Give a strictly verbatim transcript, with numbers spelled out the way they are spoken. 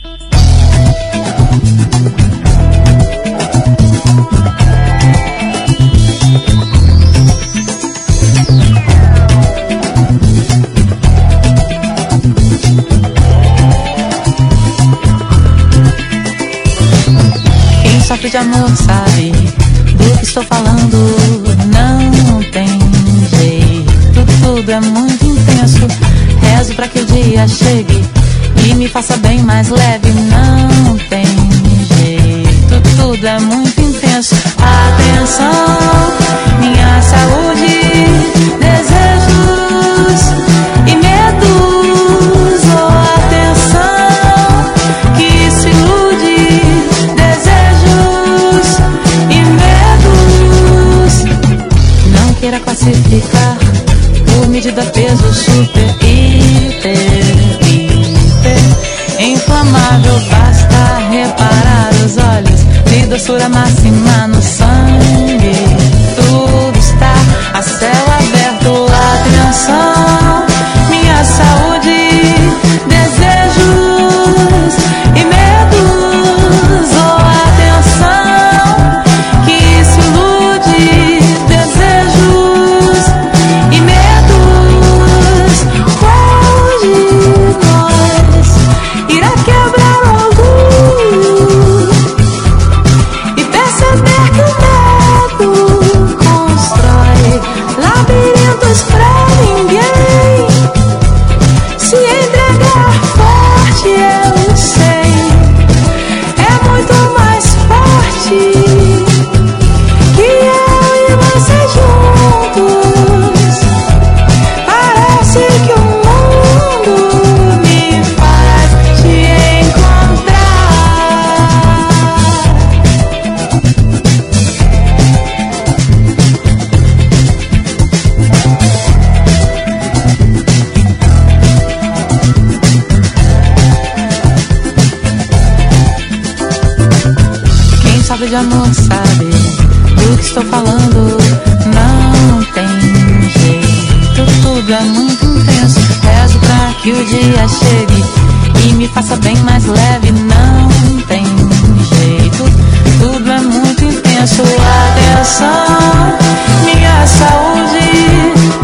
Quem sofre de amor sabe do que estou falando. Não tem jeito, tudo é muito intenso. Rezo pra que o dia chegue e me faça bem mais leve. Não tem jeito, tudo é muito intenso. Atenção, minha saúde, desejos e medos. Oh, atenção, que se ilude, desejos e medos. Não queira classificar por medida, peso, super, hiper, hiper inflamável. Basta reparar os olhos de doçura máxima no sangue. Tudo está a céu aberto. Atenção, minha saúde, desejos e medos. Oh, atenção, que se ilude, desejos e medos. Qual de nós irá quebrar logo e perceber que o medo constrói labirintos pra ninguém se entregar forte? Eu sei, é muito mais forte que eu e você juntos. Parece que o mundo me faz te encontrar. Quem sabe de amor sabe do que estou falando. Não tem jeito, tudo é muito intenso. Rezo pra que o dia chegue e me faça bem mais leve. Não tem jeito, tudo é muito intenso. Atenção, minha saúde,